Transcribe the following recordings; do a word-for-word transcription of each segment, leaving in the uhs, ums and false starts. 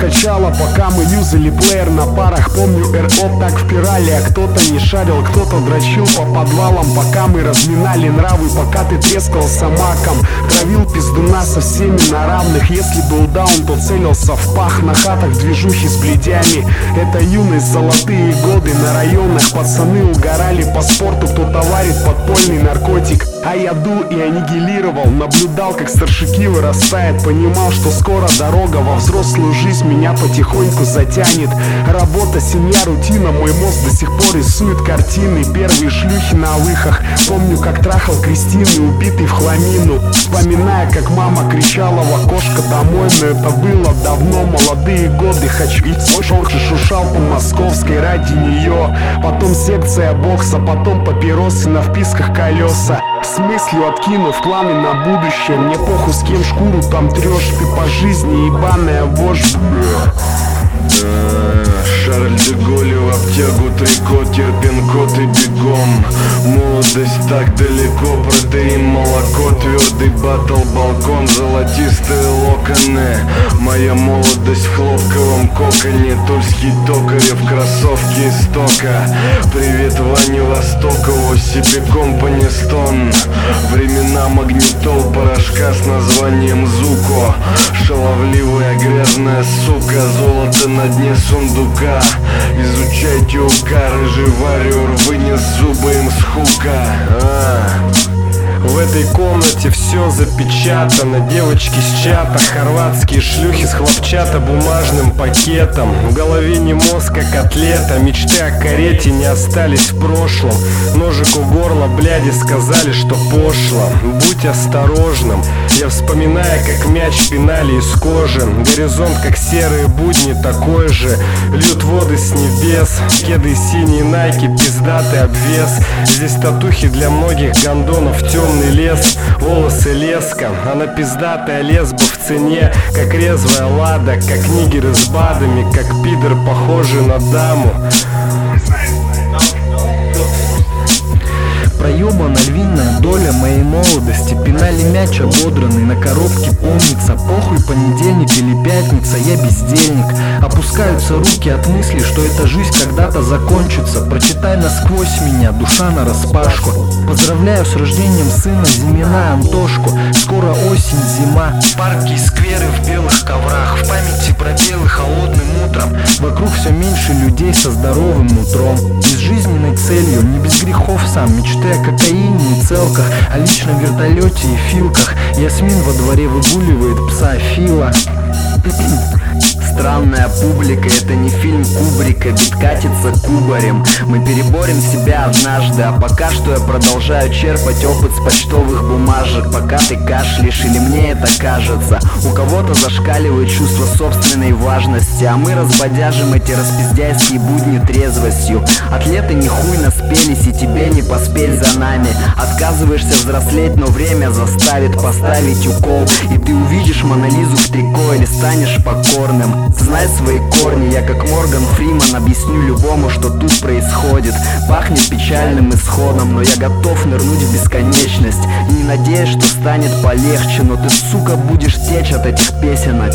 качало, пока мы юзали плеер на парах. Помню, эр о так впирали, а кто-то не шарил, кто-то дрочил по подвалам, пока мы разминали нравы, пока ты трескался маком. Травил пиздуна со всеми на равных. Если был даун, то целился в пах. На хатах движухи с бледями. Это юность, золотые годы. На районах пацаны угорали по спорту. Кто-то варит подпольный наркотик, а я дул и аннигилировал. Наблюдал, как старшики вырастает. Понимал, что скоро дорога во взрослую жизнь меня потихоньку затянет. Работа, семья, рутина. Мой мозг до сих пор рисует картины. Первые шлюхи на выхах. Помню, как трахал Кристины, убитый в хламину. Вспоминая, как мама кричала в окошко домой. Но это было давно, молодые годы. Хочу идти, шушал по московской ради нее. Потом секция бокса, потом папиросы, на вписках колеса. С мыслью откинув планы на будущее. Мне похуй, с кем шкуру там трешь. Ты по жизни ебаная вождь. Шарль де Голли в обтягу, трико, терпин-кот и бегом. Молодость так далеко, протеин, молоко, твердый батл, балкон, золотистые локоны. Моя молодость в хлопковом коконе, тульский токарев, кроссовки из тока. Привет Ване Востокову, себе компани стон. Времена магнитол, порошка с названием Зуко. Шаловливая грязная сука, золото на дне сундука. Изучайте УК, рыжий варьер, вынес зубы им с хука. а. В этой комнате все запечатано. Девочки с чата, хорватские шлюхи с хлопчатобумажным пакетом. В голове не мозг, а котлета. Мечты о карете не остались в прошлом. Ножик у горла, бляди сказали, что пошло. Будь осторожным. Я вспоминаю, как мяч пинали из кожи. Горизонт, как серые будни, такой же. Льют воды с небес. Кеды синие, найки, пиздатый обвес. Здесь татухи для многих гондонов, темный лес, волосы леска. Она пиздатая лесба в цене, как резвая лада, как нигеры с бадами, как пидор, похожий на даму. Проебана львиная доля моей молодости. Пинали мяч ободранный, на коробке помнится. Похуй, понедельник или пятница, я бездельник. Опускаются руки от мысли, что эта жизнь когда-то закончится. Прочитай насквозь меня, душа нараспашку. Поздравляю с рождением сына Зимина Антошку. Скоро осень, зима. Парки и скверы в белых коврах. В памяти про белый холодным утром. Вокруг все меньше людей со здоровым нутром. И с жизненной целью, не без грехов сам. Мечты о кокаине и целках, о личном вертолете и филках. Ясмин во дворе выгуливает пса Фила. Странная публика, это не фильм Кубрика, бит катится кубарем. Мы переборем себя однажды, а пока что я продолжаю черпать опыт с почтовых бумажек. Пока ты кашляешь или мне это кажется. У кого-то зашкаливает чувство собственной важности, а мы разбодяжим эти распиздяйские будни трезвостью. Атлеты не хуй наспелись, и тебе не поспеть за нами. Отказываешься взрослеть, но время заставит поставить укол. И ты увидишь Монолизу в трико или станешь покорным. Знай свои корни, я как Морган Фриман объясню любому, что тут происходит. Пахнет печальным исходом, но я готов нырнуть в бесконечность. И не надеюсь, что станет полегче, но ты, сука, будешь течь от этих песенок.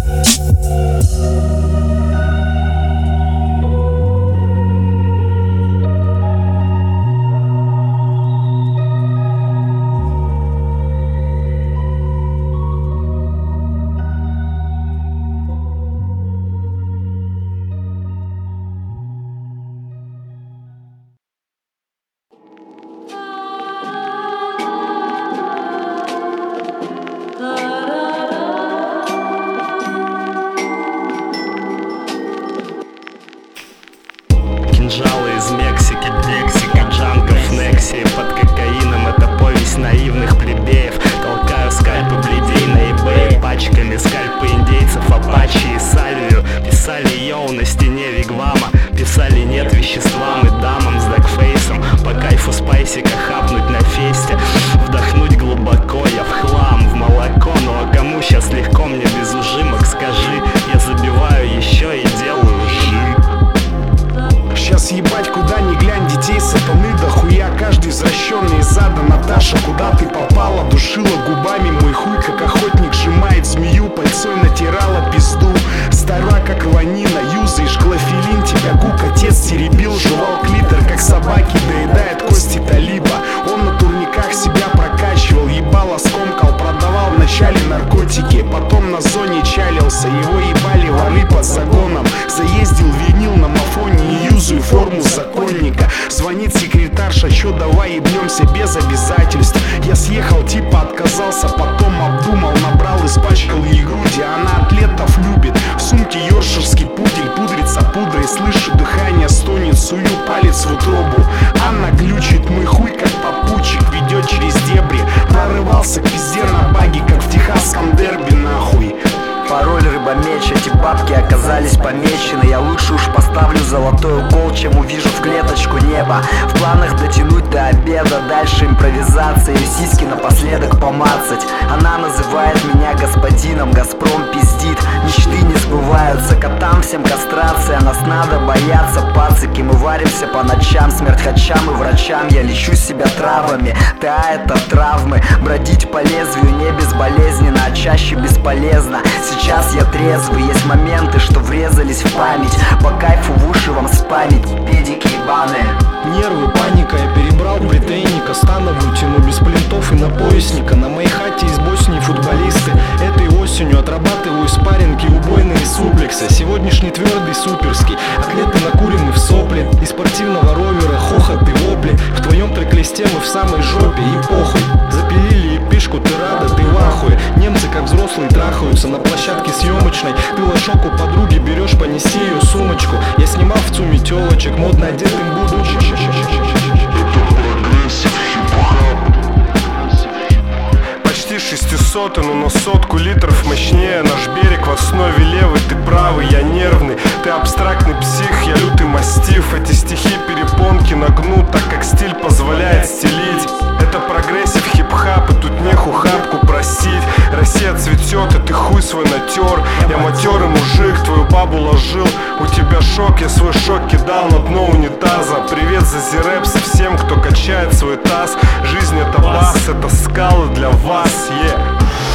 Кинжалы из Мексики, Лексика, джанков, Некси. Под кокаином это повесть наивных плебеев. Толкаю скальпы бледей на eBay пачками. Скальпы индейцев, апачи и сальвию. Писали йоу на стене вигвама. Писали нет веществам и дамам с дакфейсом. По кайфу спайсика хапнуть на фесте. Вдохнуть глубоко, я в хлам, в молоко. Ну а кому сейчас легко, мне без ужимок, скажи. Я забиваю еще и делаю жим. Сейчас ебать куда ни глянь, детей сатаны дохуя. Каждый извращенный из ада. Наташа, куда ты попала? Душила губами мой хуй, как охотник сжимает змею. Пальцой натирала пизду, стара как рванина. Юзаешь клофелин, тебя гук отец теребил. Жевал клитор, как собаки, доедает кости талиба. Он на турниках себя прокачивал, ебало скомкал, продавал вначале наркотики, потом на зоне чалился. Его ебали воры под загоном. Заездил винил на мафоне и юзаю форму законника. Звонит секретарша, чё давай ебнемся без обязательств. Я съехал, типа отказался, потом обдумал, набрал, испачкал ей груди. Она атлетов любит, в сумке ёрширский пудель, пудрится пудрой, слышу дыхание, стонет, сую палец в утробу. Она глючит, мой хуй как попутчик ведет через дебри. Прорывался к пизде на баги, как в техасском дерби, нахуй. Пароль рыбомеч, эти бабки оказались помечены. Я лучше уж поставлю золотой укол, чем увижу в клеточку небо. В планах дотянуть до обеда, дальше импровизация и сиськи напоследок помацать. Она называет меня господином, Газпром пиздит, мечты не сбываются. Котам всем кастрация, нас надо бояться, пацики. Мы варимся по ночам, смерть хачам и врачам. Я лечу себя травами, да это травмы. Бродить по лезвию не безболезненно, а чаще бесполезно. Сейчас я трезвый, есть моменты, что врезались в память. По кайфу в уши вам спамить, педики ебаные. Нервы, паника, я перебрал бритейника. Становую тяну без плинтов и на поясника. На моей хате из Боснии футболисты. Этой осенью отрабатываю спарринги, убойные суплексы. Сегодняшний твердый суперский, атлеты накурены в сопли. Из спортивного ровера хохот и вопли. В твоем трек-листе мы в самой жопе и похуй. Запилили эпишку, ты рада, ты в ахуе. Немцы как взрослые трахаются на площадке съемочной. Ты лошок у подруги берешь, понеси ее сумочку. Я снимал в ЦУМе телочек, модно одетым будучи. Почти шестисотый, но на сотку литров мощнее. Наш берег в основе левый, ты правый, я нервный. Ты абстрактный псих, я лютый мастиф. Эти стихи перепонки нагну, так как стиль позволяет стелить. Это прогрессив, хип-хап, и тут неху хапку просить. Россия цветет, и ты хуй свой натер. Я матерый мужик, твою бабу ложил. У тебя шок, я свой шок кидал на дно унитаза. Привет за зирэпсы всем, кто качает свой таз. Жизнь это бас, это скалы для вас, yeah.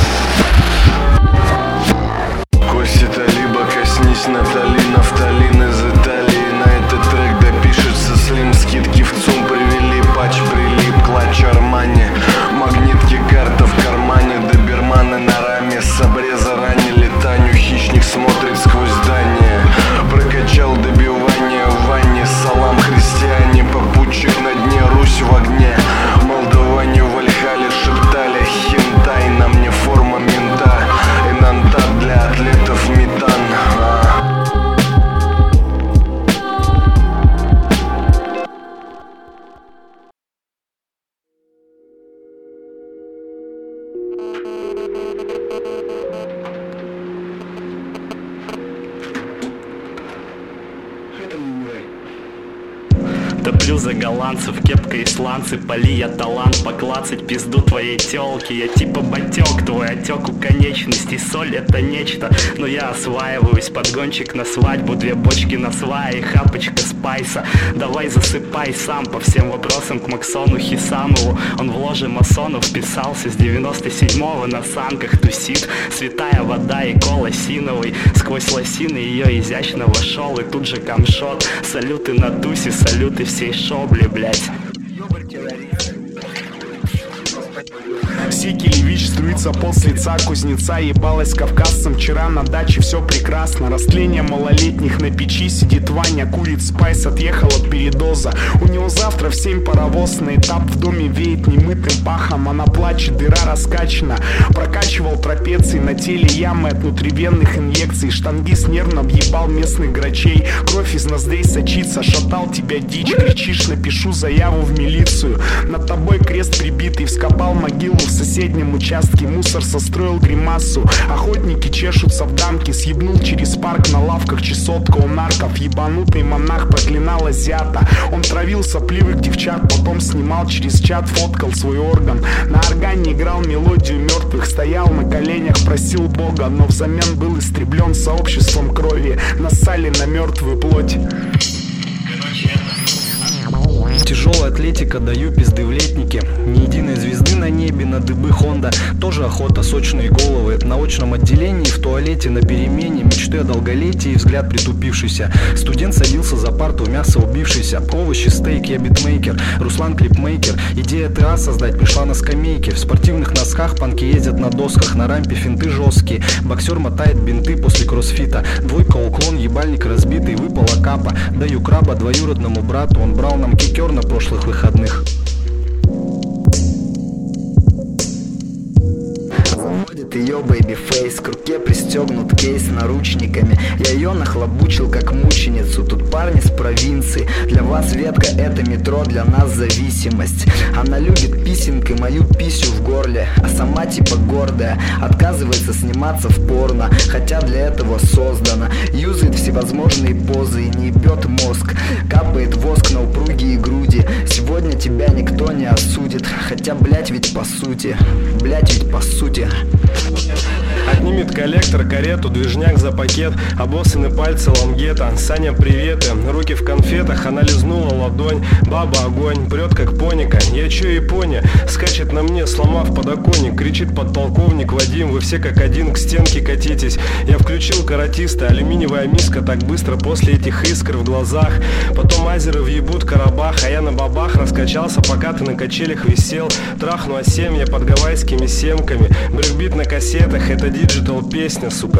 Кости талиба, коснись Натали, нафталин из Италии. На этот трек допишется слим, скидки в ЦУМ привели, патч прилип, клатч Армани. Магнитки, карта в кармане, доберманы на раме. С обреза ранили Таню, хищник смотрит сквозь здание. Прокачал добивание в ванне, салам христиане. Попутчик на дне, Русь в огне. Молдаване в Вальхале шептали хентай. На мне форма мента, инантат для атлетов метан. Топлю за голландцев, кепка и сланцы. Поли я талант поклацать пизду твоей тёлки. Я типа батёк, твой отёк у конечностей. Соль это нечто, но я осваиваюсь. Подгончик на свадьбу, две бочки на свае, хапочка спайса. Давай засыпай сам по всем вопросам к Максону Хисамову. Он в ложе масонов вписался с девяносто седьмого, на санках тусит. Святая вода и кола синовый. Сквозь лосины ее изящно вошел. И тут же камшот. Салюты на тусе, салюты всей шобли, блять. Секелевич струится пол с лица кузнеца. Ебалась с кавказцем вчера на даче, все прекрасно. Растление малолетних на печи. Сидит Ваня, курит спайс, отъехал от передоза. У него завтра в семь паровоз на этап. В доме веет немытым пахом. Она плачет, дыра раскачана. Прокачивал трапеции, на теле ямы от внутривенных инъекций. Штангист нервно въебал местных грачей. Кровь из ноздрей сочится, шатал тебя дичь. Кричишь, напишу заяву в милицию. Над тобой крест прибитый, вскопал могилу в соседнем участке. Мусор состроил гримасу. Охотники чешутся в дамке. Съебнул через парк на лавках чесотка у нарков. Ебанутый монах проклинал азиата. Он травил сопливых девчат, потом снимал через чат, фоткал свой орган. На органе играл мелодию мертвых. Стоял на коленях, просил Бога, но взамен был истреблен сообществом крови. Нассали на мертвую плоть. Тяжелая атлетика Только даю пизды в летнике. Ни единой звезды на небе, на дыбы Хонда. Тоже охота, сочные головы. На очном отделении, в туалете, на перемене. Мечты о долголетии и взгляд притупившийся. Студент садился за парту, мясо убившийся. Овощи, стейк, я битмейкер. Руслан клипмейкер. Идея ТА создать пришла на скамейке. В спортивных носках панки ездят на досках. На рампе финты жесткие. Боксер мотает бинты после кроссфита. Двойка уклон, ебальник разбитый. Выпала капа. Даю краба двоюродному брату. Он брал нам кикер на прошлых выходных. Заводит ее бэйби-фейс, к руке пристегнут кейс наручниками. Я ее нахлобучил как мученицу. Тут парни с провинции. Для вас ветка это метро, для нас зависимость. Она любит писинкой мою писю в горле, а сама типа гордая. Отказывается сниматься в порно, хотя для этого создана. Юзает всевозможные позы и не ебет мозг. Капает воск на упругие груди. Сегодня тебя никто не осудит. Хотя, блять, ведь по сути. Блять, ведь по сути. Отнимет коллектор карету, движняк за пакет, обоссаны пальцы лонгета. Саня, приветы, руки в конфетах, она лизнула ладонь. Баба огонь, прет как поника. Я чё, Япония? Скачет на мне, сломав подоконник. Кричит подполковник Вадим, вы все как один к стенке катитесь. Я включил каратиста, алюминиевая миска так быстро после этих искр в глазах. Потом азеры въебут Карабах, а я на бабах раскачался, пока ты на качелях висел. Трахну о семье под гавайскими семками. Брейкбит на кассетах, это диджитал песня, сука.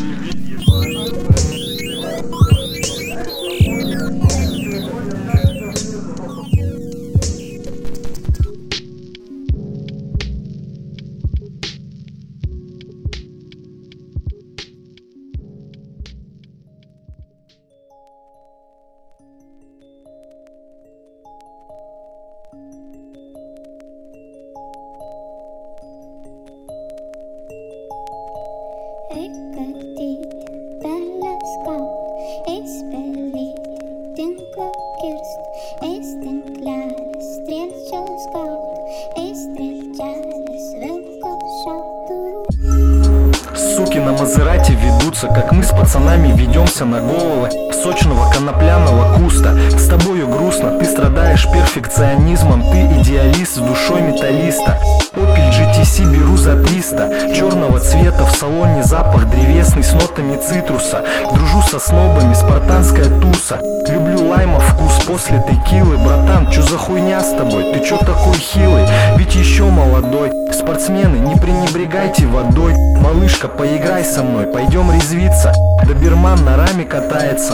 Суки на Мазерати ведутся, как мы с пацанами ведемся на головы сочного конопляного куста. С тобою грустно, ты страдаешь перфекционизмом. Ты идеалист с душой металлиста. Opel джи ти си беру за триста. Черного цвета в салоне запах древесный с нотами цитруса. Дружу со снобами, спартанская туса. Люблю лайма вкус после текилы. Братан, чё за хуйня с тобой? Ты чё такой хилый? Ведь еще молодой. Спортсмены, не пренебрегайте водой. Малышка, поиграй со мной, пойдем резвиться. Доберман на раме катается.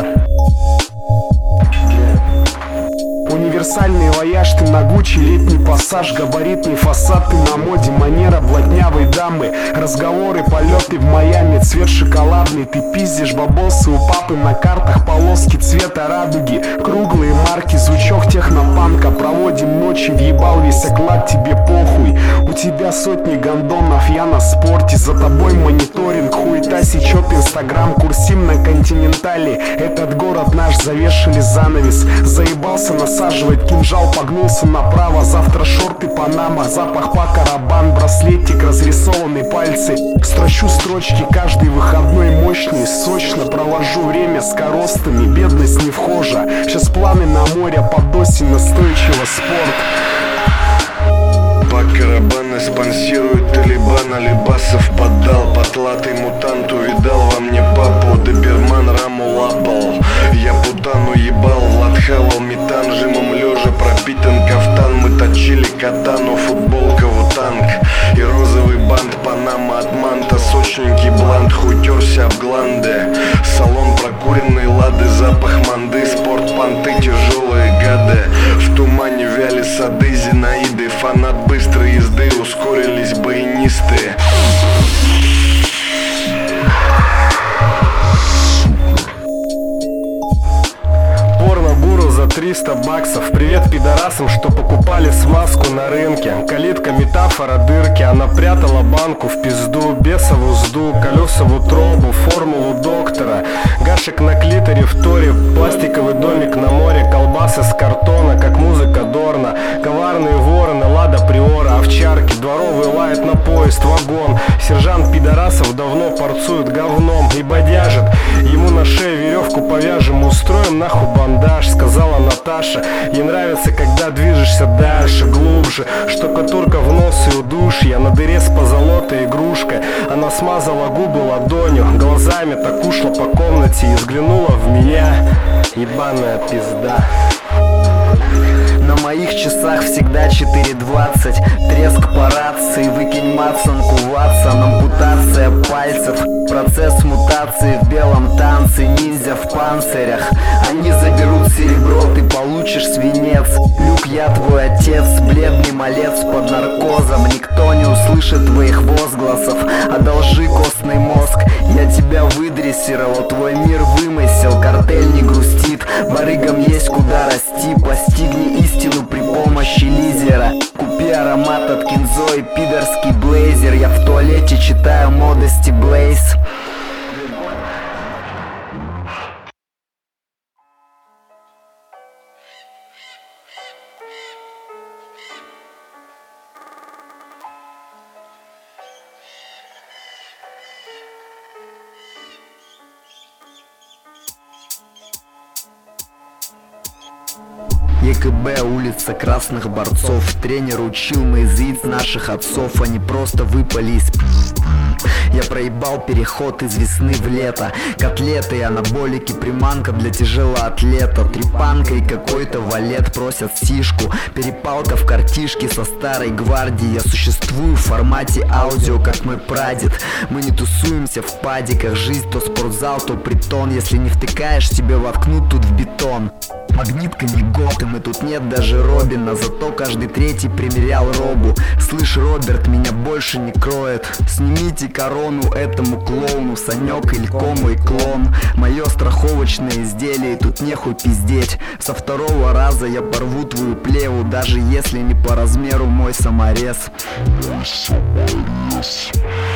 Универсальный вояж, ты на Гуччи, летний пассаж, габаритный фасад, ты на моде, манера блатнявой дамы. Разговоры, полеты в Майами, цвет шоколадный, ты пиздишь бабосы у папы на картах, полоски цвета радуги, круглые марки, звучок технопанка. Проводим ночи, въебал весь оклад, тебе похуй. У тебя сотни гондонов, я на спорте, за тобой мониторинг, хуета сечет инстаграм, курсим на континентале. Этот город наш, завешали занавес, заебался насаживать кинжал, погнулся направо. Завтра шорты Панама, запах по карабан, браслетик, разрисованные пальцы. Строчу строчки каждый выходной, мощный, сочно провожу время с коростами, бедность не вхожа. Сейчас планы на море, под осень настойчиво спорт. По карабаны спонсирует Талибан, Алибасов поддал, потлатый мутант увидал во мне папу. Доберман раму лапал, я путану ебал, Влад хавал метан, жимом лежа пропитан кафтан. Мы точили катану, футболка вутанг и розовый бант, Панама от манта, сочненький блант, хуй терся об гланды. Салон прокуренный, лады, запах манды, спорт, понты, тяжелые гады. В тумане вяли сады, Зинаиды, фанат быстрой езды, ускорились баянисты. Порно-гуру за триста баксов. Привет пидорасам, что покупали смазку на рынке. Калитка, метафора дырки. Она прятала банку в пизду, бесову сду, колесову тромбу, формулу доктора. Гашек на клиторе в торе, пластиковый домик на море, колбасы с картона, как музыка Дорна. Коварные вороны, Лада Приора, овчарки, дворовый лает на поезд, вагон. Сержант пидорасов давно порцует говном и бодяжит. Ему на шее веревку повяжем, устроим нахуй бандаж, сказала Наташа. Ей нравится, когда движешься дальше, глубже. Штукатурка в нос и удушье, на дыре с позолотой игрушка. Она смазала губы ладонью, глазами так ушла по комнате и взглянула в меня. Ебаная пизда. На моих часах всегда четыре двадцать. Треск по рации, выкинь мацанку ватсон. Ампутация пальцев, процесс мутации в белом танце. Ниндзя в панцирях, они заберут серебро, ты получишь свинец. Люк, я твой отец, бледный малец под наркозом. Никто не услышит твоих возгласов, одолжи костный мозг. Я тебя выдрессировал, твой мир вымысел. Картель не грустит, барыгам есть куда расти. Постигни истину при помощи лидера. Купи аромат от Кинзо и пидорский блейзер. Я в туалете читаю модести Блейз. ЕКБ, улица красных борцов. Тренер учил моих яиц наших отцов. Они просто выпали из пи***. Я проебал переход из весны в лето. Котлеты и анаболики, приманка для тяжелоатлета. Трепанка и какой-то валет просят сишку. Перепалка в картишке со старой гвардией. Я существую в формате аудио, как мой прадед. Мы не тусуемся в падиках. Жизнь то спортзал, то притон. Если не втыкаешь, тебе воткнут тут в бетон. Магнитка не Готэм, и тут нет даже Робина. Зато каждый третий примерял робу. Слышь, Роберт, меня больше не кроет. Снимите корону этому клоуну. Санек или кома и клон. Мое страховочное изделие, и тут нехуй пиздеть. Со второго раза я порву твою плеву, даже если не по размеру мой саморез. Мой саморез.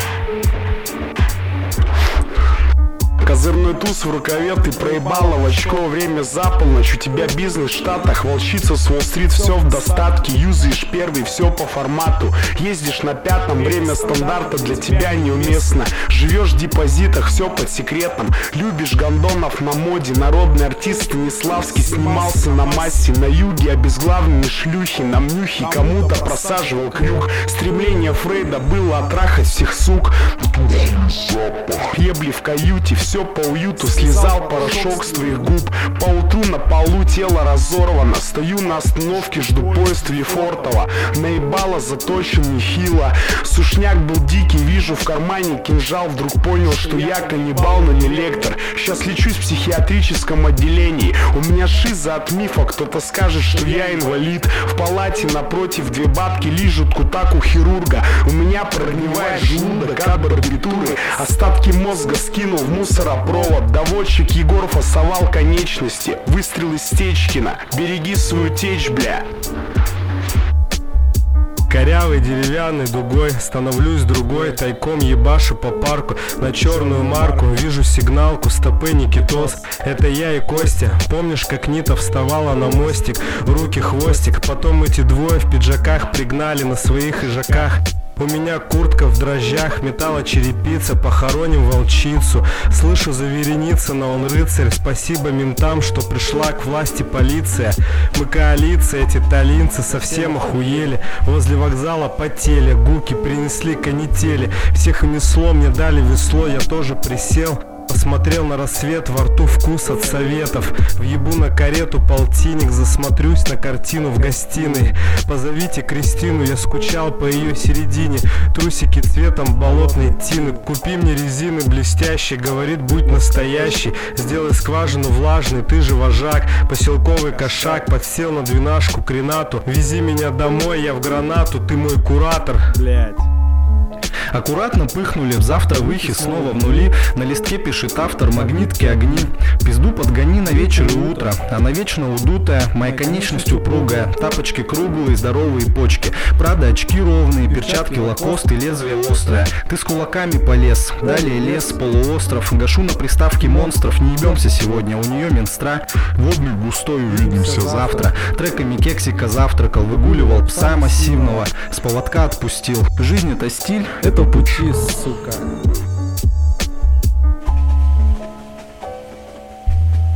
Козырной туз в рукаве, ты проебала в очко. Время за полночь, у тебя бизнес в Штатах. Волчица с Уолл-стрит, все в достатке. Юзаешь первый, все по формату. Ездишь на пятом, время стандарта для тебя неуместно. Живешь в депозитах, все под секретом. Любишь гондонов на моде. Народный артист Станиславский снимался на массе. На юге обезглавленные шлюхи. На мнюхе кому-то просаживал крюк. Стремление Фрейда было оттрахать всех сук. Ебли в каюте, все по уюту. Слезал порошок с твоих губ. Поутру на полу тело разорвано. Стою на остановке, жду поезд в Лефортово. Наебало заточен нехило. Сушняк был дикий, вижу в кармане кинжал. Вдруг понял, что я каннибал, но не лектор. Сейчас лечусь в психиатрическом отделении. У меня шиза от мифа, кто-то скажет, что я инвалид. В палате напротив две бабки лижут кутак у хирурга. У меня прогнивает желудок от барбитуры. Остатки мозга скинул в мусоропровод. Доводчик Егор фасовал конечности. Выстрел из Стечкина. Береги свою течь, бля. Корявой деревянной дугой становлюсь другой. Тайком ебашу по парку на черную марку. Вижу сигналку, стопы Никитос. Это я и Костя. Помнишь, как Нита вставала на мостик? Руки хвостик. Потом эти двое в пиджаках пригнали на своих ижаках. У меня куртка в дрожжах, металла черепица, похороним волчицу. Слышу завереница, но он рыцарь. Спасибо ментам, что пришла к власти полиция. Мы коалиция, эти талинцы совсем охуели. Возле вокзала потели, гуки принесли канители. Всех унесло, мне дали весло, я тоже присел. Посмотрел на рассвет, во рту вкус от советов. Въебу на карету полтинник, засмотрюсь на картину в гостиной. Позовите Кристину, я скучал по ее середине. Трусики цветом болотной тины. Купи мне резины блестящие, говорит, будь настоящий. Сделай скважину влажной, ты же вожак. Поселковый кошак, подсел на двенашку к Ренату. Вези меня домой, я в гранату, ты мой куратор. Блять. Аккуратно пыхнули, завтра выхи снова в нули. На листке пишет автор, магнитки огни. Пизду подгони на вечер и утро. Она вечно удутая, моя конечность упругая. Тапочки круглые, здоровые почки. Правда, очки ровные, перчатки лакост и лезвие острое. Ты с кулаками полез, далее лес, полуостров. Гашу на приставке монстров, не ебемся сегодня, у нее менстра. Водный густой, увидимся завтра. Треками кексика завтракал, выгуливал пса массивного. С поводка отпустил. Жизнь это стиль, это пути, сука.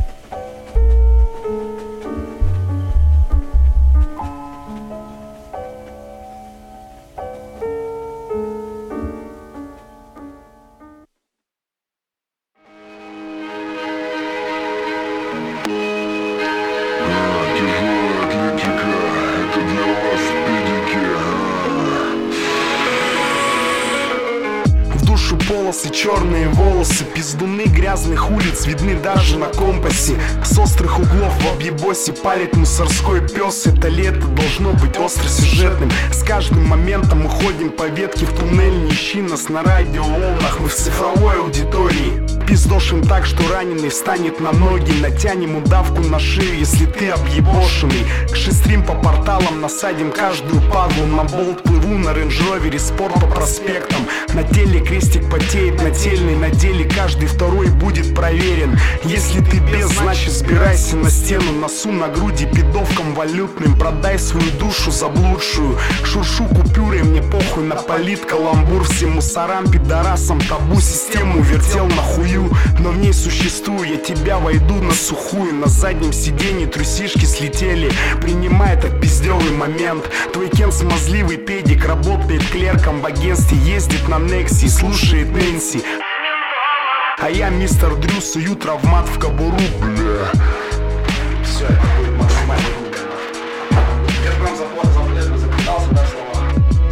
черные волосы. Пиздуны грязных улиц видны даже на компасе. С острых углов в объебосе палит мусорской пес. Это лето должно быть остросюжетным. С каждым моментом уходим по ветке в туннель. Не ищи нас на радиоволнах, мы в цифровой аудитории. Пиздошим так, что раненый встанет на ноги. Натянем удавку на шею, если ты объебошенный. Шестрим по порталам, насадим каждую падлу. На болт плыву на рейндж-ровере, спорт по проспектам. На теле крестик потеет, нательный. На деле каждый второй будет проверен. Если ты без, значит сбирайся на стену. Носу на груди пидовкам валютным. Продай свою душу заблудшую. Шуршу купюрой, мне похуй на полит каламбур. Всем мусорам, пидорасам табу систему вертел на хую. Но в ней существую, я тебя войду на сухую. На заднем сиденье трусишки слетели. Принимай этот пиздёвый момент. Твой Кен смазливый педик, работает клерком в агентстве, ездит на Некси, слушает Нэнси. А я мистер Дрю, сую травмат в кобуру. Бля. Все, это будет максимально грубо. Я прям запытался, да, слова.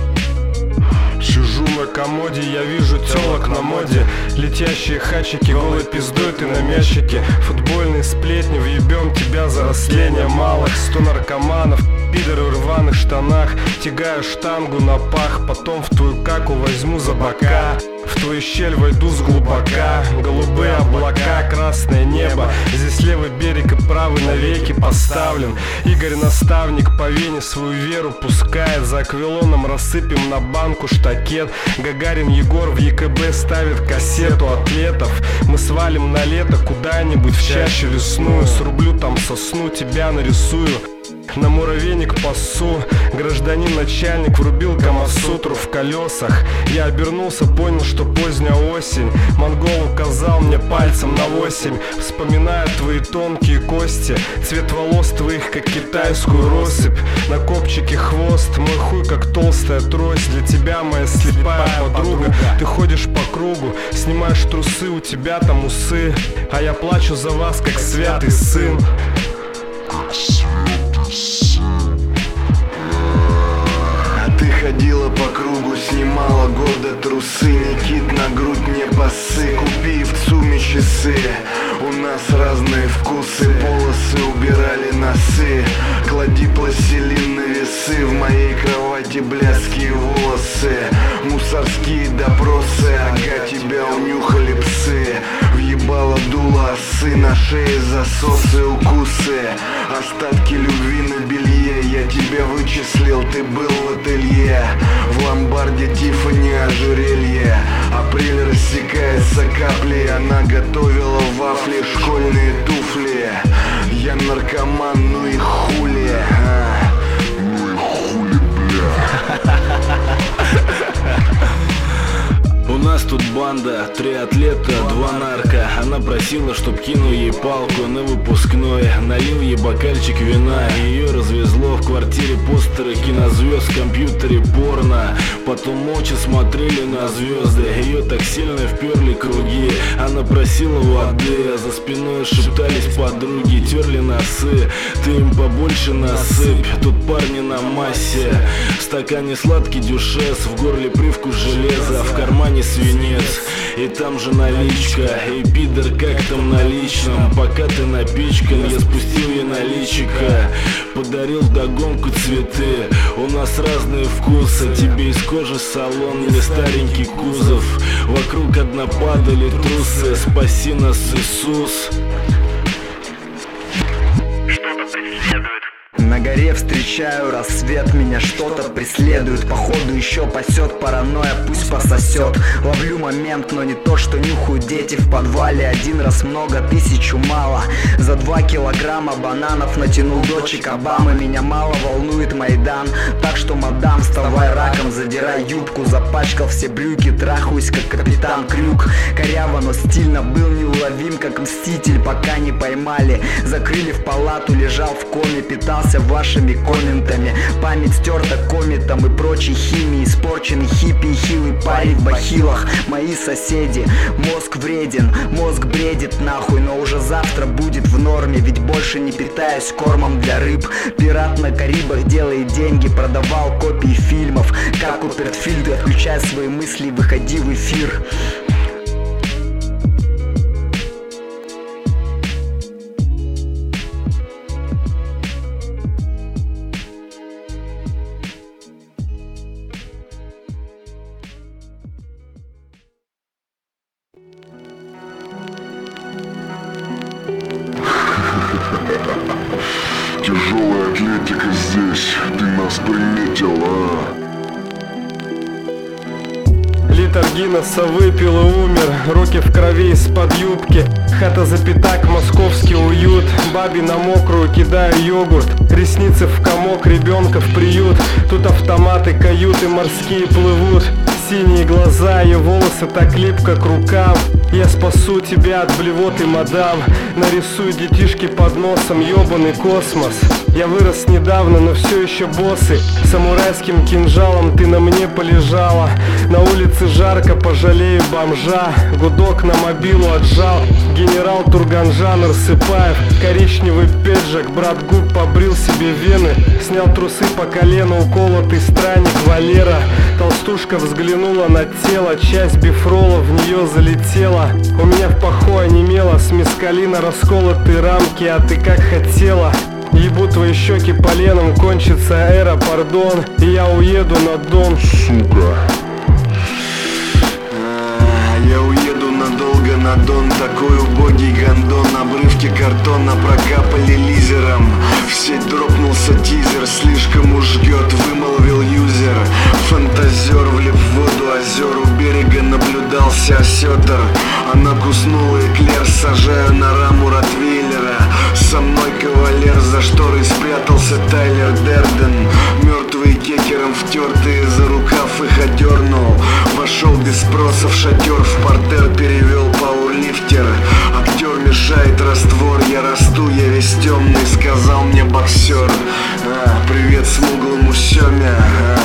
Сижу на комоде, я вижу телок на моде. Летящие хачики, голой пиздой ты на мячике. Футбольные сплетни, въебем тебя за растление малых. Сто наркоманов, пидоры в рваных штанах. Тягаю штангу на пах, потом в твою каку возьму за бока. В твою щель войду с глубока. Голубые облака, красное небо. Здесь левый берег и правый навеки поставлен. Игорь наставник по Вене свою веру пускает. За аквилоном рассыпем на банку штакет. Гагарин Егор в ЕКБ ставит кассету атлетов. Мы свалим на лето куда-нибудь в чащу лесную. Срублю там сосну, тебя нарисую. На муравейник пасу. Гражданин начальник врубил камасутру в колесах. Я обернулся, понял, что поздняя осень. Монгол указал мне пальцем на восемь. Вспоминаю твои тонкие кости. Цвет волос твоих, как китайскую россыпь. На копчике хвост, мой хуй, как толстая трость. Для тебя моя слепая подруга. Ты ходишь по кругу, снимаешь трусы, у тебя там усы. А я плачу за вас, как святый сын. Ходила по кругу, снимала года трусы. Никит на грудь не басы. Купи в ЦУМе часы. У нас разные вкусы. Полосы убирали носы. Клади пластилин на весы. В моей кровати блядские волосы. Мусорские допросы. Ага, тебя унюхали псы. Въебало дуло осы. На шее засосы, укусы. Остатки любви на белье. Я тебя вычислил, ты был в ателье. В ломбарде Тиффани ожерелье. Апрель рассекается каплей. Она готовила вафли, школьные туфли. Я наркоман, ну и хули, а? Ну и хули, бля. У нас тут банда, три атлета, два нарко. Она просила, чтоб кинул ей палку на выпускной. Налил ей бокальчик вина. Ее развезло в квартире постеры кинозвезд, в компьютере порно. Потом молча смотрели на звезды. Ее так сильно вперли круги. Она просила воды, а за спиной шептались подруги. Терли носы, ты им побольше насыпь. Тут парни на массе. В стакане сладкий дюшес, в горле привкус железа, в кармане свинец, и там же наличка. Эй, пидор, как там на личном? Пока ты напичкан, я спустил ей наличика. Подарил вдогонку цветы. У нас разные вкусы. Тебе из кожи салон или старенький кузов. Вокруг однопадали трусы. Спаси нас, Иисус. На горе встречаю рассвет, меня что-то преследует. Походу еще пасет паранойя, пусть пососет. Ловлю момент, но не то, что нюхают дети в подвале. Один раз много, тысячу мало. За два килограмма бананов натянул дочек Обамы. Меня мало волнует Майдан, так что, мадам, вставай раком, задирай юбку. Запачкал все брюки, трахаюсь, как капитан Крюк. Коряво, но стильно, был неуловим, как мститель, пока не поймали. Закрыли в палату, лежал в коме, питался вашими комментами. Память стерта кометом и прочей химией. Испорченный хиппи и хилый парень в бахилах. Мои соседи, мозг вреден, мозг бредит нахуй. Но уже завтра будет в норме, ведь больше не питаюсь кормом для рыб. Пират на Карибах делает деньги, продавал копии фильмов. Как Копперфильд, отключай свои мысли и выходи в эфир. Тяжелая атлетика здесь, ты нас приметил, а? Литр Гиннесса выпил и умер, руки в крови из-под юбки. Хата за пятак, московский уют. Бабе на мокрую кидаю йогурт, ресницы в комок, ребенка в приют. Тут автоматы, каюты морские плывут. Синие глаза, ее волосы так липко к рукам. Я спасу тебя от блевоты, мадам. Нарисую детишки под носом, ёбаный космос. Я вырос недавно, но все еще боссы. Самурайским кинжалом ты на мне полежала. На улице жарко, пожалею бомжа. Гудок на мобилу отжал. Генерал Турганжан Рассыпаев. Коричневый педжак, брат Гук побрил себе вены. Снял трусы по колено, уколотый странник Валера. Толстушка взглянула на тело, часть бифрола в нее залетела. У меня в паху онемело, с мескалина расколотые рамки, а ты как хотела. Ебу твои щеки поленом, кончится эра, пардон, и я уеду на Дон. Сука. Я уеду надолго на Дон, такой убогий гондон. Обрывки картона прокапали лизером. В сеть дропнулся тизер, слишком уж жгет, вымолвил юзер. Фантазер влип в воду озер, у берега наблюдался осетр. Она куснула эклер, сажаю на раму ротвейлера. Со мной кавалер, за шторой спрятался Тайлер Дерден. Мертвые кекером втертые, за рукав их одернул. Вошел без спроса в шатер, в портер перевел пауэрлифтер. Актер мешает раствор, я расту, я весь темный, сказал мне боксер. А, привет смуглому Семе. А.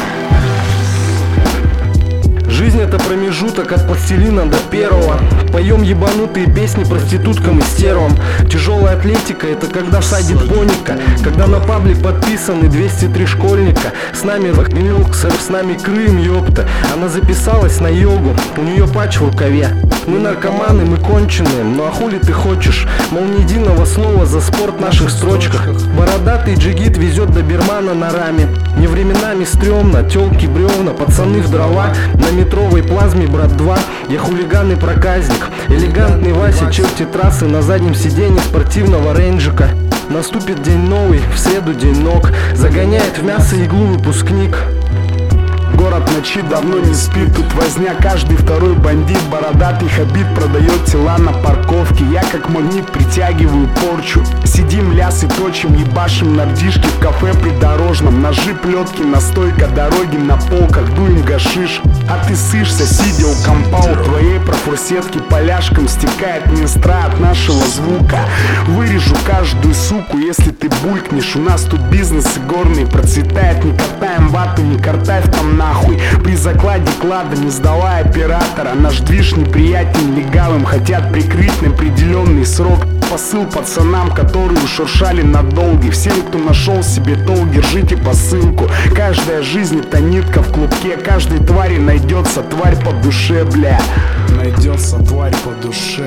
Жизнь — это промежуток от пластилина до первого. Поем ебанутые песни проституткам и стервам. Тяжелая атлетика — это когда садит боника. Когда на паблик подписаны двести три школьника. С нами Вахмилксер, с нами Крым, ёпта. Она записалась на йогу, у нее патч в рукаве. Мы наркоманы, мы конченые, ну а хули ты хочешь? Мол, ни единого слова за спорт в наших строчках. Бородатый джигит везет до Бирмана на раме. Мне временами стрёмно, тёлки бревна, пацаны в дрова. На метровой плазме, брат, два. Я хулиган и проказник. Элегантный Вася, черти трассы на заднем сиденье спортивного рейнджика. Наступит день новый, в среду день ног. Загоняет в мясо иглу выпускник. Город ночи давно не спит, тут возня, каждый второй бандит. Бородатый хабит продает тела на парковке. Я как магнит притягиваю порчу. Сидим, лясы точим, ебашим нардишки в кафе придорожном. Ножи, плетки, настойка, дороги на полках, дуем гашиш. А ты сышься, сидя у компа, у твоей профурсетки поляшком стекает минстра от нашего звука. Вырежу каждую суку, если ты булькнешь. У нас тут бизнес горный процветает. Не катаем вату, не картай в там нахуй. При закладе клада не сдавай оператора. Наш движ неприятен легавым, хотят прикрыть на определенный срок. Посыл пацанам, которые шуршали на долги. Всем, кто нашел себе толк, держите посылку. Каждая жизнь это нитка в клубке. Каждой твари найдется тварь по душе, бля. Найдется тварь по душе.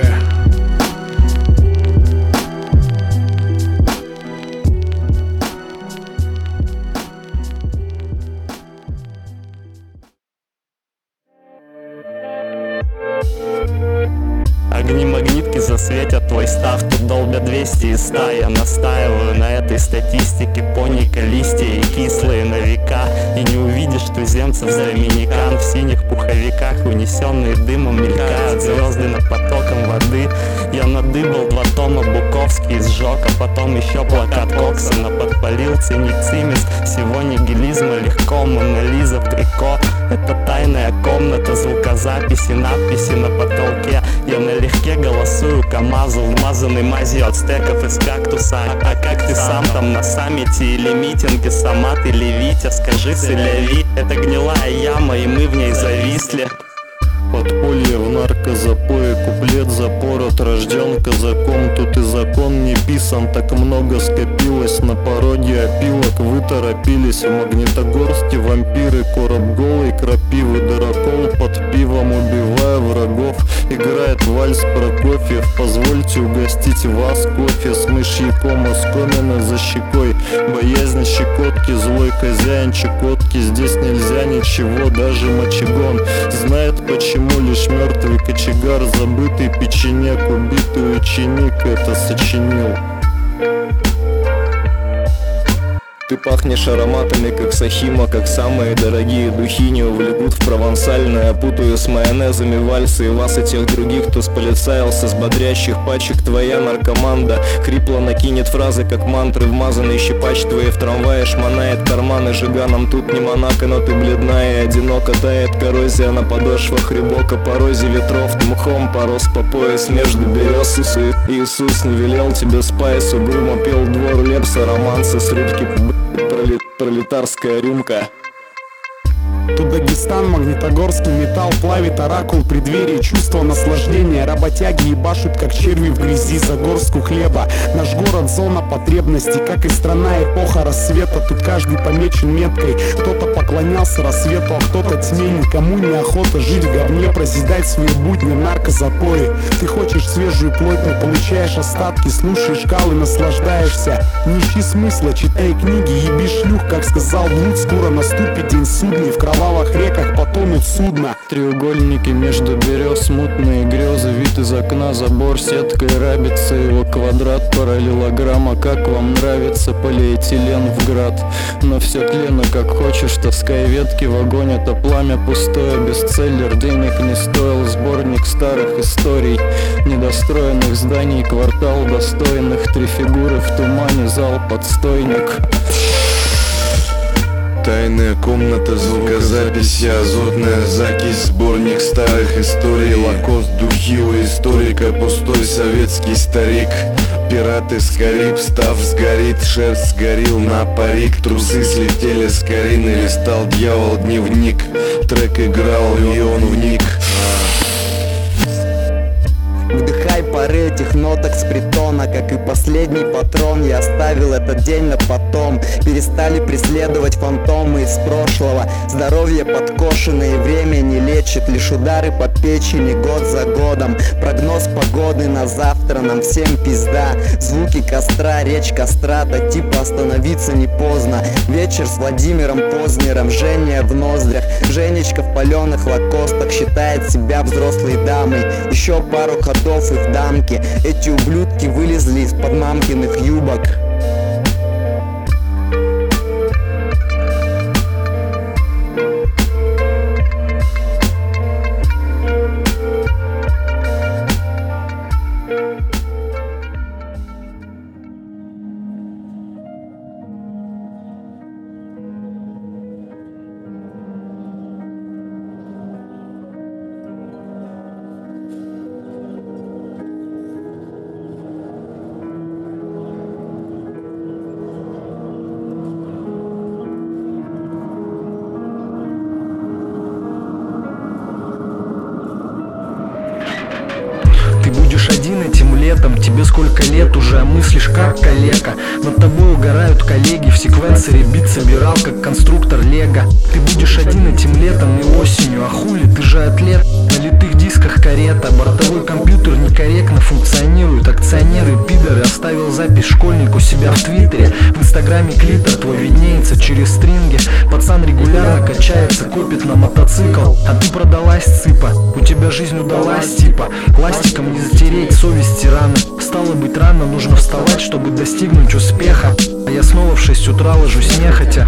Огни магнитки засветят твой став. Тут долбят двести и ста. Я настаиваю на этой статистике. Поника, листья и кислые на века. И не увидишь туземцев с доминикан. В синих пуховиках, унесенные дымом, мелькают звезды над потоком воды. Я надыбал два тома Буковский сжег, а потом еще плакат Коксона подпалил. Циник цимис, всего нигилизма легко. Мона Лиза в трико. Это тайная комната, звукозаписи, надписи на потолке. Я налегке голосую КамАЗу, вмазанный мазью от стеков из кактуса. А как ты сам там на саммите или митинге? Сама ты ли Витя? Скажи селяви. Это гнилая яма, и мы в ней зависли. Подполье в наркозапое, куплет запорот, рожден казаком. Тут и закон не писан, так много скопилось на пороге опилок. Вы торопились в Магнитогорске, вампиры, короб голый, крапивы, дырокол под пивом, убивая врагов. Играет вальс Прокофьев, позвольте угостить вас кофе с мышьяком, оскомина за щекой. Боязнь щекотки, злой хозяин Чукотки. Здесь нельзя ничего, даже мочегон. Знает почему лишь мертвый кочегар, забытый печенек, убитый ученик это сочинил. Ты пахнешь ароматами, как Сахима, как самые дорогие духи не увлекут в провансальное. Я путаю с майонезами вальсы и вас и тех других, кто сполицаился с бодрящих пачек. Твоя наркоманда хрипло накинет фразы, как мантры, вмазанный щипач твои в трамвае шмонает карманы жиганом. Тут не Монако, но ты бледная и одиноко тает коррозия на подошвах ребока, порозе ветров. Ты мхом порос по пояс между берез. Иисус не велел тебе спайс, угрюмо пел двор Лепса, романсы с рыбки, проли, пролетарская рюмка. Тут Дагестан, магнитогорский металл плавит оракул преддверии, чувство наслаждения. Работяги ебашут, как черви в грязи, за горстку хлеба. Наш город — зона потребностей, как и страна, эпоха рассвета. Тут каждый помечен меткой. Кто-то поклонялся рассвету, а кто-то тьме. Никому не охота жить в говне, прозидать свои будни в наркозапое. Ты хочешь свежую плоть, но получаешь остатки. Слушаешь кал и наслаждаешься. Не ищи смысла, читай книги, еби шлюх, как сказал Блуд. Скоро наступит день судный, в кровавых реках потонут судна. Треугольники между берез, смутные грезы, вид из окна, забор сеткой рабится, его квадрат параллелограмма. Как вам нравится полиэтилен в град? Но все тлено, как хочешь, таскай ветки в огонь, это пламя пустое, бестселлер, денег не стоил, сборник старых историй, недостроенных зданий, квартал достойных, три фигуры в тумане, зал, подстойник. Тайная комната, звукозаписи, азотная закись, сборник старых историй, лакост, духи у историка, пустой советский старик. Пираты с Кариб, став сгорит, шерсть сгорел на парик, трусы слетели с Карины, листал дьявол дневник, трек играл, и он вник. Вдыхай пары этих ноток с притона, как и последний патрон. Я оставил этот день на потом. Перестали преследовать фантомы из прошлого. Здоровье подкошенное, время не лечит, лишь удары по печени год за годом. Прогноз погоды на завтра, нам всем пизда. Звуки костра, речь кастрата, типа остановиться не поздно. Вечер с Владимиром Познером, жжение в ноздрях. Женечка в паленых лакостах считает себя взрослой дамой. Еще пару ходов и в дамке. Эти ублюдки вылезли из-под мамкиных юбок. Будешь один этим летом, тебе сколько лет уже, а мыслишь как калека. Над тобой угорают коллеги, в секвенсоре бит собирал, как конструктор лего. Ты будешь один этим летом и осенью, а хули, ты же атлет. На литых дисках карета, бортовой компьютер некорректно функционирует. Акционеры, пидоры, оставил запись школьник у себя в твиттере. В инстаграме клитор твой виднеется через стринги. Пацан регулярно качается, копит на мотоцикл, а ты продалась, цыпа. У тебя жизнь удалась, типа пластиком не затереть совесть тирана. Стало быть, рано нужно вставать, чтобы достигнуть успеха. А я снова в шесть утра ложусь нехотя.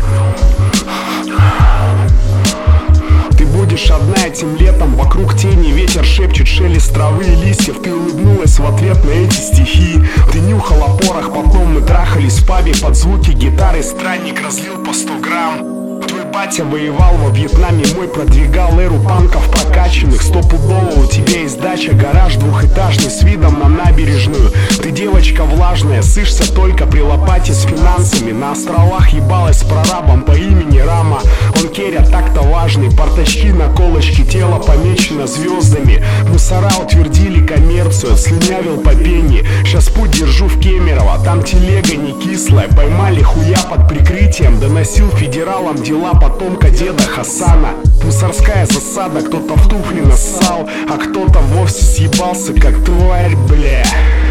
Ты будешь одна этим летом, вокруг тени ветер шепчет шелест травы и листьев. Ты улыбнулась в ответ на эти стихи. Ты нюхала порох, потом мы трахались в пабе под звуки гитары. Странник разлил по сто грамм. Твой батя воевал во Вьетнаме, мой продвигал эру панков прокачанных. Стопудово у тебя есть дача, гараж двухэтажный с видом на набережную. Ты девочка влажная, сышься только при лопате с финансами. На островах ебалась с прорабом по имени Рама. Он керя так-то важный, портачки на колочке, тело помечено звездами. Мусора утвердили коммерцию, слюнявил по пенни. Сейчас путь держу в Кемерово, там телега не кислая. Поймали хуя под прикрытием, доносил федералам дела потомка деда Хасана. Мусорская засада, кто-то в туфли нассал, а кто-то вовсе съебался, как тварь, бля.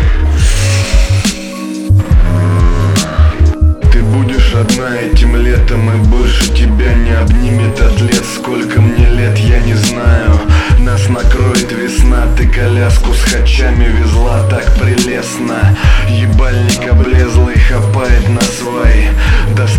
Ты будешь одна этим летом, и больше тебя не обнимет атлет. Сколько мне лет, я не знаю. Нас накроет весна, ты коляску с хачами везла так прелестно. Ебальник облезлый хапает на свай. До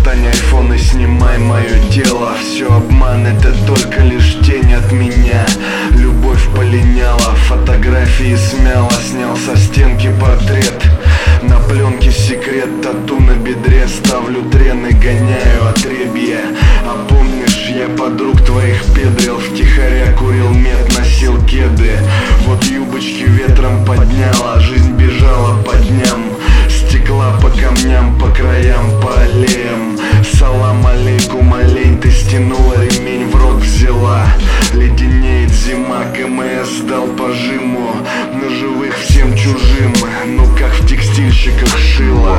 роман, это только лишь тень от меня. Любовь полиняла, фотографии смяла, снял со стенки портрет. На пленке секрет, тату на бедре, ставлю трены, гоняю отребья. А помнишь, я подруг твоих педрил, втихаря курил мед, носил кеды. Вот юбочки ветром подняла, жизнь бежала по дням. Стекла по камням, по краям, по аллеям. Салам алейкум, олень, ты стянула ремень, в рот взяла. Леденеет зима, КМС сдал пожиму. На живых всем чужим, ну как в текстильщиках шила.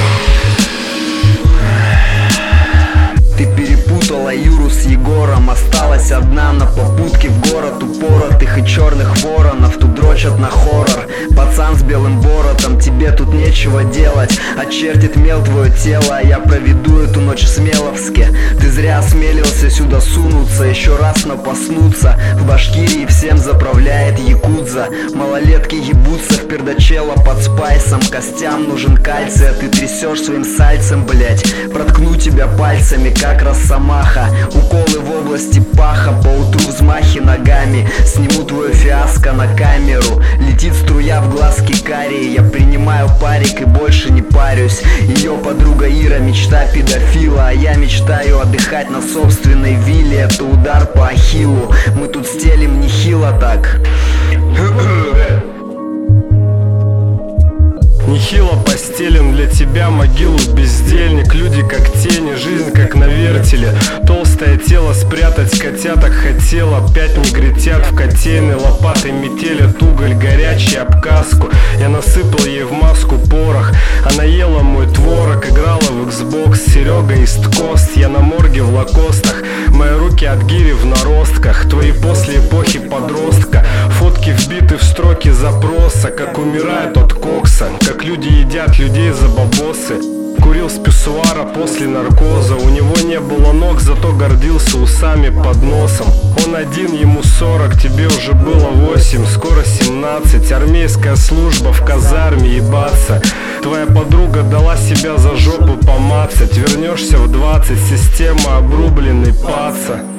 Ты перепутала Юру с Егором, осталась одна на попутке в город упоротых и черных воронов. Тут дрочат на хоррор, пацан с белым боротом, тебе тут нечего делать. Очертит мел твое тело, а я проведу эту ночь в Смеловске. Ты зря осмелился сюда сунуться, еще раз напоснуться. В Башкирии всем заправляет якудза. Малолетки ебутся в пердачело под спайсом. Костям нужен кальций, а ты трясешь своим сальцем, блять. Проткну тебя пальцами, как росомаха. Уколы в области паха, поутру взмахи ногами. Сниму твое фиаско на камеру. Летит струя в глазки карие. Я принимаю парик и больше не парюсь. Ее подруга Ира мечта педофила, а я мечтаю отдыхать на собственной вилле. Это удар по ахиллу. Мы тут стелим нехило так. Нехило постелен для тебя могилу, бездельник. Люди как тени, жизнь как на вертеле. Толстое тело спрятать котяток хотела. Пять негритят в котейной, лопатой метелят уголь, горячий обкаску. Я насыпал ей в маску порох. Она ела мой творог, играла в Xbox. Серега из Ткост, я на морге в лакостах. Мои руки от гири в наростках. Твои после эпохи подростка. Фотки вбиты в строки запроса. Как умирают от кокса, как люди едят людей за бабосы. Курил с писсуара после наркоза. У него не было ног, зато гордился усами под носом. Он один, ему сорок, тебе уже было восемь, скоро семнадцать. Армейская служба в казарме, ебаться. Твоя подруга дала себя за жопу помацать. Вернешься в двадцать, система обрубленный паца.